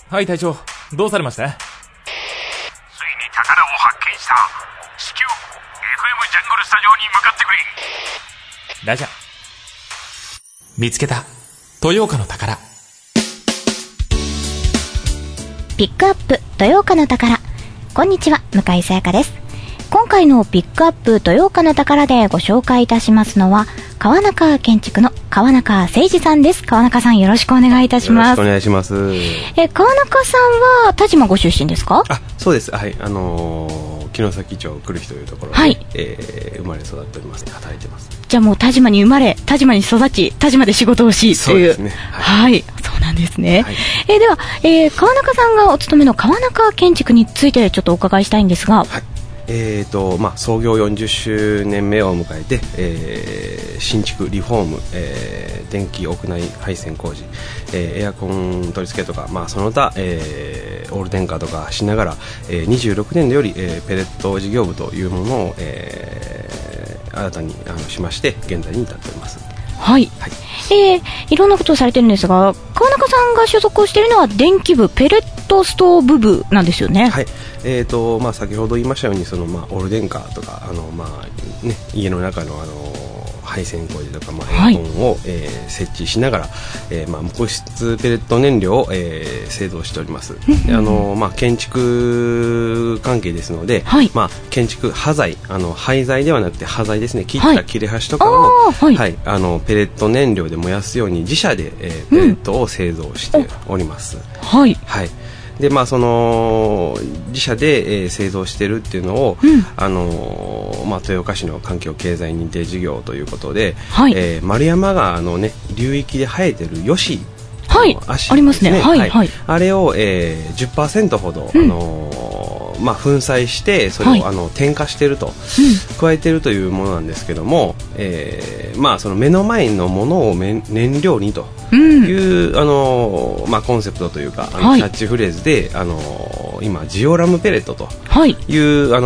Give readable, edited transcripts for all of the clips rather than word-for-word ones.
はい隊長、どうされました？ ついに宝を発見した。至急 FM ジャングルスタジオに向かってくれ。 ラジャー。見つけた豊岡の宝。 ピックアップ豊岡の宝。こんにちは、向井さやかです。今回のピックアップ豊岡の宝でご紹介いたしますのは、川中建築の川中誠二さんです。川中さん、よろしくお願いいたします。 よろしくお願いします。 川中さんは田島ご出身ですか？ そうです。はい、城崎町来る人というところで、 はい、 生まれ育っております。働いてます。 じゃあもう田島に生まれ、田島に育ち、田島で仕事をしという。 そうですね。 はい、そうなんですね。 はい、 では、川中さんがお勤めの川中建築についてちょっとお伺いしたいんですが、 はい、創業40周年目を迎えて、新築リフォーム、電気屋内配線工事、エアコン取り付けとか、その他、オール電化とかしながら、26年度より、ペレット事業部というものを、新たにしまして現在に至っております。 はい、はい、いろんなことをされてるんですが、川中さんが所属をしているのは電気部ペレットストーブ部なんですよね。 はい、先ほど言いましたようにオール電化とか家の中の配線工事とか、エアコンを、設置しながら、木質ペレット燃料を、製造しております。建築関係ですので、はい、建築端材、廃材ではなくて端材ですね、切った切れ端とかを、はいはい、ペレット燃料で燃やすように自社で、ペレットを製造しております。はい、はい、で自社で、製造してるっていうのを、豊岡市の環境経済認定事業ということで、はい、丸山川の、流域で生えてるヨシ、 はい、ありますね、はいはい、 あれを、10% ほど、粉砕してそれを、添加してると、加えてるというものなんですけども、その目の前のものを燃料にという、コンセプトというかキャッチフレーズで、今ジオラムペレットという、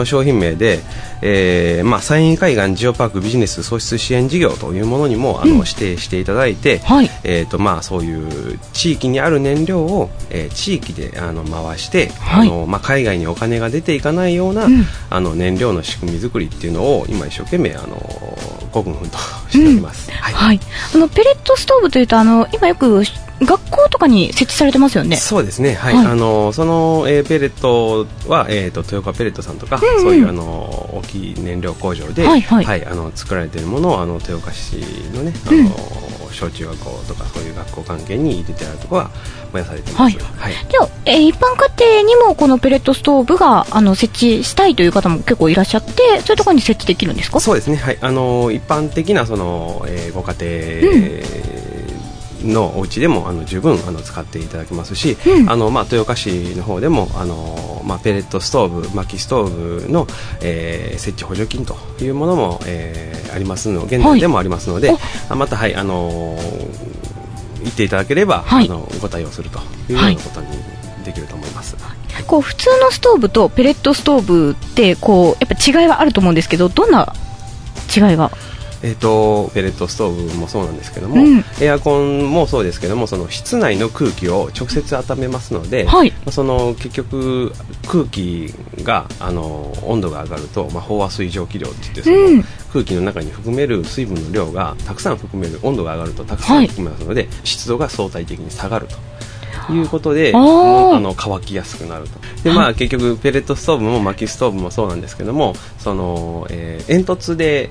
商品名で、山陰海岸ジオパークビジネス創出支援事業というものにも指定していただいて、そういう地域にある燃料を、地域で回して、海外にお金が出ていかないような、燃料の仕組み作りっていうのを今一生懸命ごくんふんとしております。 はい、ペレットストーブというと今よく学校とかに設置されてますよね。 そうですね、はい、その、ペレットは、豊岡ペレットさんとか、そういう大きい燃料工場で、作られているものを豊岡市のね、小中学校とかそういう学校関係に入れてあるところは燃やされています。では、一般家庭にもこのペレットストーブが設置したいという方も結構いらっしゃって、そういうところに設置できるんですか？ そうですね、はい、一般的なご家庭、のお家でも十分使っていただけますし、豊岡市の方でもペレットストーブ、薪ストーブの、設置補助金というものも、ありますので、現在でもありますので、また、言っていただければ、ご対応するというようなことにできると思います。 普通のストーブとペレットストーブってやっぱ違いはあると思うんですけど、どんな違いが？ ペレットストーブもそうなんですけども、エアコンもそうですけども、その室内の空気を直接温めますので、結局空気が温度が上がると、飽和水蒸気量っていって、空気の中に含める水分の量がたくさん含める、温度が上がるとたくさん含めますので、湿度が相対的に下がるということで、乾きやすくなると。で、結局ペレットストーブも薪ストーブもそうなんですけども、煙突で、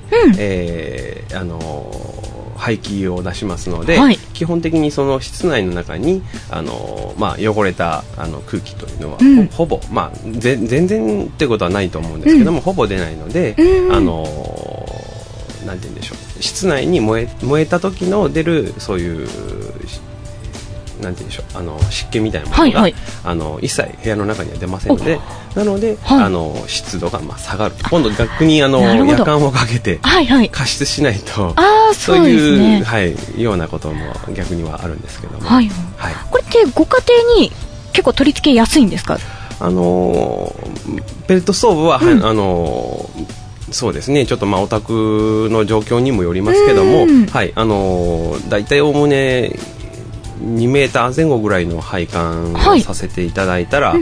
排気を出しますので、基本的にその室内の中に汚れた空気というのは、ほぼ、全然ってことはないと思うんですけども、ほぼ出ないので、なんて言うんでしょう、室内に燃えた時の出るそういうなんて言うんでしょう、湿気みたいなものが、一切部屋の中には出ませんので、なので、湿度が下がる。今度逆に夜間をかけて加湿しないと、そういうようなことも逆にはあるんですけども、これってご家庭に結構取り付けやすいんですか？ ペレットストーブは、そうですね、ちょっとお宅の状況にもよりますけども、だいたいおおむね 2メーター前後ぐらいの配管をさせていただいたら、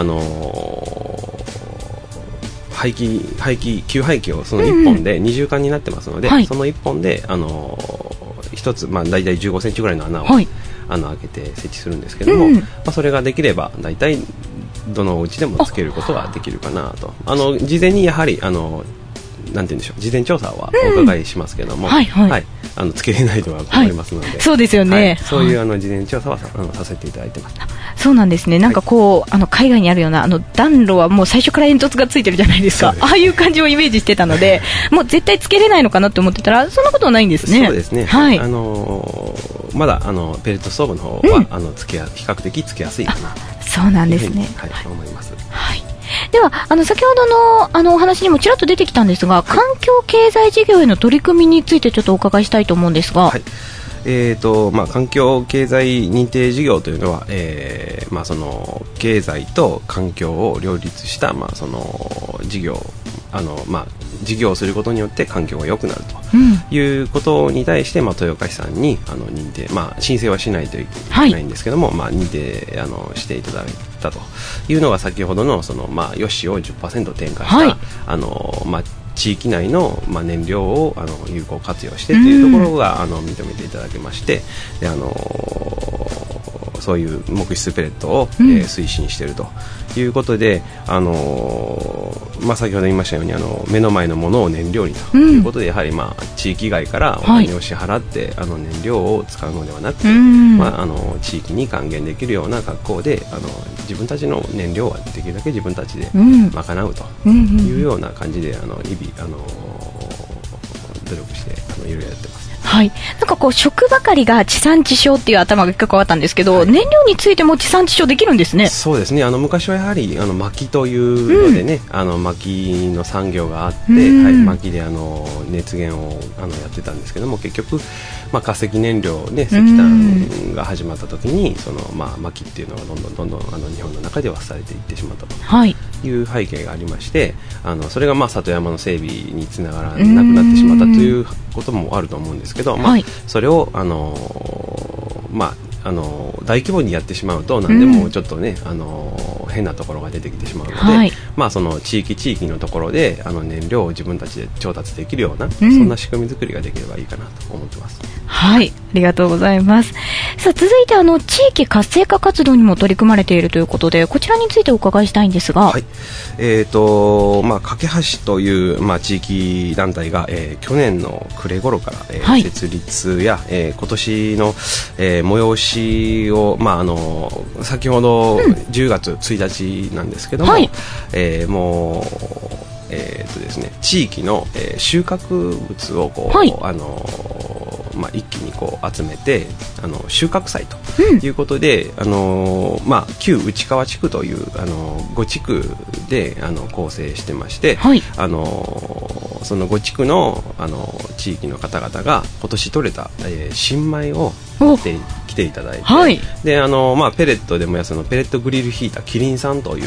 給排気をその1本で二重管になってますので、その1本で1つ、だいたい15センチぐらいの穴を、開けて設置するんですけども、それができればだいたいどのお家でもつけることができるかなと。事前にやはりなんて言うんでしょう、事前調査はお伺いしますけども、つけれないとは思いますので、 そうですよね、 そういう事前調査はさせていただいてます。 そうなんですね。なんかこう、海外にあるような暖炉はもう最初から煙突がついてるじゃないですか。ああいう感じをイメージしてたので、もう絶対つけれないのかなって思ってたら、そんなことはないんですね。 そうですね。まだペレットストーブの方は、比較的つけやすいかな。 そうなんですね。 思います。 では先ほどのお話にもちらっと出てきたんですが、環境経済事業への取り組みについてちょっとお伺いしたいと思うんですが、 環境経済認定事業というのは、その経済と環境を両立した、その事業事業をすることによって環境が良くなるということに対して、豊岡市さんに認定、申請はしないといけないんですけども、認定していただいたというのが、先ほどのそのヨシを 10% 転化した、地域内の燃料を有効活用してというところが認めていただけまして、でそういう木質ペレットを、推進しているということで、先ほど言いましたように目の前のものを燃料にということで、やはり地域外からお金を支払って燃料を使うのではなくて、地域に還元できるような格好で自分たちの燃料はできるだけ自分たちで賄うというような感じで日々努力していろいろやってます。 なんかこう食ばかりが地産地消っていう頭が結構あったんですけど、燃料についても地産地消できるんですね。 そうですね。昔はやはり薪というのでね、薪の産業があって、薪で熱源をやってたんですけども、結局化石燃料で石炭が始まった時にその薪っていうのがどんどん日本の中ではされていってしまったという背景がありまして、それが里山の整備につながらなくなってしまったということもあると思うんですけど、それを大規模にやってしまうと何でもちょっとね、変なところが出てきてしまうので、その地域のところで燃料を自分たちで調達できるような、そんな仕組み作りができればいいかなと思ってます。 ありがとうございます。さあ、続いて地域活性化活動にも取り組まれているということで、こちらについてお伺いしたいんですが、 架け橋という、地域団体が、去年の暮れ頃から、設立や、今年の、催しを、先ほど10月1日なんですけども、もうですね、地域の、収穫物をこう、一気にこう集めて収穫祭ということで、旧内川地区という5地区で構成してまして、その5地区の地域の方々が今年採れた、新米を持って来ていただいて、でペレットでもやそのペレットグリルヒーターキリンさんという、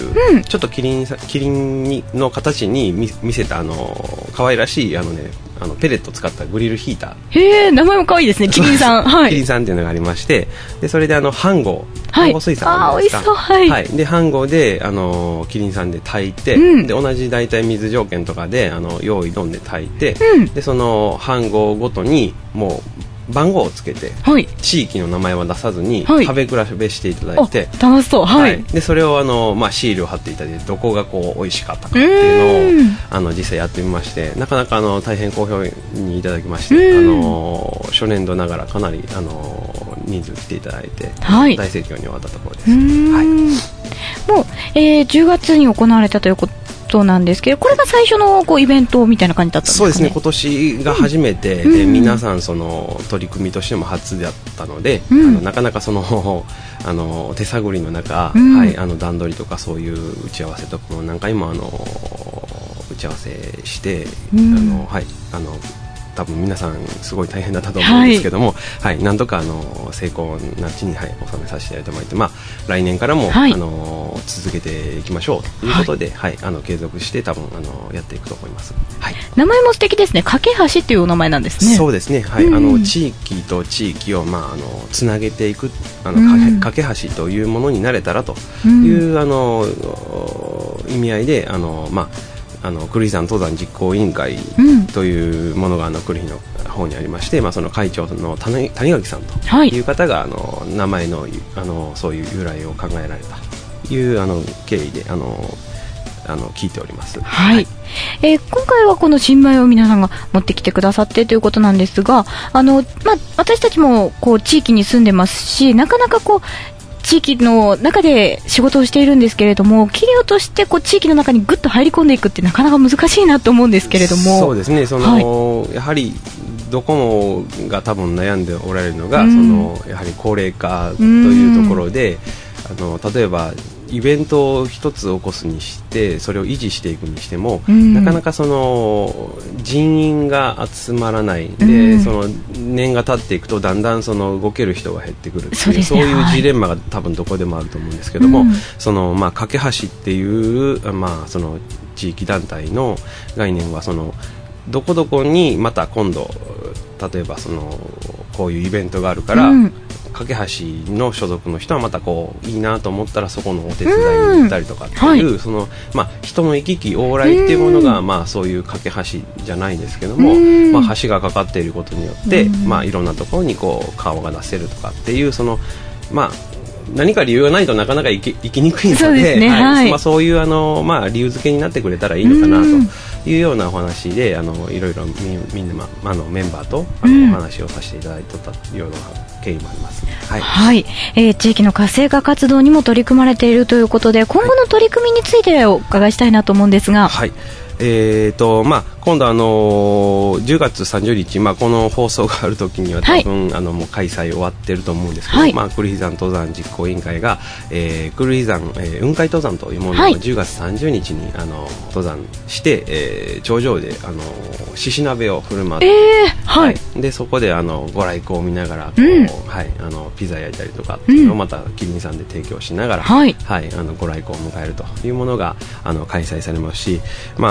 ちょっとキリンの形に見せた可愛らしいペレット使ったグリルヒーター、 名前も可愛いですね、キリンさん。 キリンさんっていうのがありまして、でそれで飯盒水産あるじゃないですか。で飯盒でキリンさんで炊いて、で同じ大体水条件とかで用意どんで炊いて、でその飯盒ごとにもう番号をつけて、地域の名前は出さずに食べ比べしていただいて、 楽しそう。 でそれをシールを貼っていただいて、どこがこう美味しかったかっていうのを実際やってみまして、なかなか大変好評にいただきまして、初年度ながらかなり人数来ていただいて、大盛況に終わったところです。 もう、10月に行われたということなんですけど、これが最初のイベントみたいな感じだったんですかね。 そうですね、今年が初めてで、皆さんその取り組みとしても初だったので、なかなかその手探りの中、段取りとかそういう打ち合わせとかも何回も打ち合わせして、 多分皆さんすごい大変だったと思うんですけども、はい、なんとか成功な地に、はい、収めさせていただいて、来年からも、はい、続けていきましょうということで、はい、継続して多分やっていくと思います、はい、 名前も素敵ですね。架け橋っていうお名前なんですね。 そうですね、はい、地域と地域を、つなげていく架け橋というものになれたらという、意味合いで久留里山登山実行委員会というものが久留里の方にありまして、その会長の谷垣さんという方が、名前のそういう由来を考えられたという経緯で聞いております。 はい、今回はこの新米を皆さんが持ってきてくださってということなんですが、私たちもこう地域に住んでますし、なかなかこう地域の中で仕事をしているんですけれども、企業としてこう地域の中にぐっと入り込んでいくってなかなか難しいなと思うんですけれども。 そうですね、やはりどこもが多分悩んでおられるのが、やはり高齢化というところで、例えばイベントを一つ起こすにしてそれを維持していくにしても、なかなか人員が集まらないで、年が経っていくとだんだん動ける人が減ってくるっていう、そういうジレンマが多分どこでもあると思うんですけども、架け橋っていう、地域団体の概念はどこどこにまた今度例えばこういうイベントがあるから、架け橋の所属の人はまたこういいなと思ったらそこのお手伝いに行ったりとかっていう、人の行き来往来っていうものが、そういう架け橋じゃないですけども、橋がかかっていることによって、いろんなところにこう顔が出せるとかっていう何か理由がないとなかなか行きにくいので、そうですね、はい、そういう理由付けになってくれたらいいのかなというようなお話でいろいろみんな、メンバーとお話をさせていただいてたような経緯もあります。はい、 はい、地域の活性化活動にも取り組まれているということで、今後の取り組みについてお伺いしたいなと思うんですが。 はい、今度10月30日、この放送がある時には多分、もう開催終わってると思うんですけど、久留里山登山実行委員会が、久留里山、雲海登山というものを10月30日に登山して、頂上で獅子鍋を振る舞って、でそこでご来光を見ながらピザ焼いたりとかっていうのをまた麒麟山で提供しながら、ご来光を迎えるというものが開催されますし、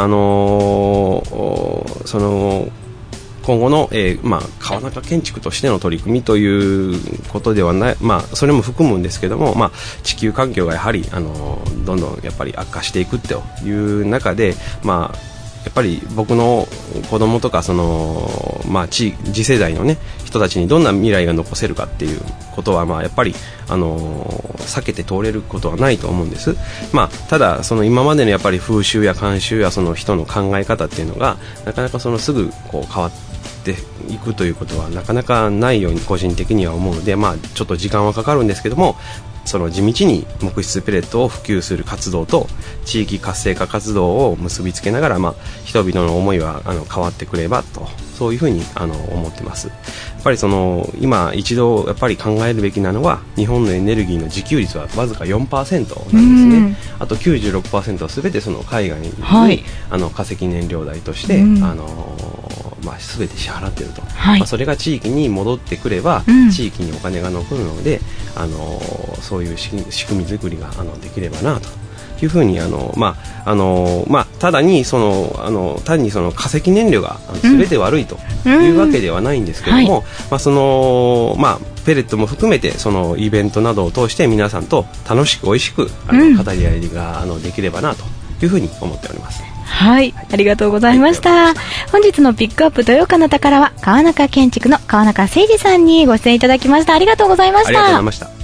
今後の、川中建築としての取り組みということではない、それも含むんですけども、地球環境がやはりどんどんやっぱり悪化していくという中で、やっぱり僕の子供とか次世代の、人たちにどんな未来が残せるかっていうことは、やっぱり避けて通れることはないと思うんです。ただ今までのやっぱり風習や慣習や人の考え方っていうのがなかなかすぐこう変わっていくということはなかなかないように個人的には思うので、ちょっと時間はかかるんですけども、地道に木質ペレットを普及する活動と地域活性化活動を結びつけながら、人々の思いは変わってくればと、そういうふうに思ってます。やっぱり今一度やっぱり考えるべきなのは、日本のエネルギーの自給率はわずか 4% なんですね。あと 96% は全て海外に、化石燃料代として、全て支払っていると、それが地域に戻ってくれば、地域にお金が残るので、そういう仕組み作りができればなというふうにただに単に化石燃料が全て悪いというわけではないんですけども、ペレットも含めてイベントなどを通して皆さんと楽しく美味しく語り合いができればなというふうに思っております。 はい、ありがとうございました。本日のピックアップ豊岡の宝は川中建築の川中誠二さんにご出演いただきました。ありがとうございました。 ありがとうございました。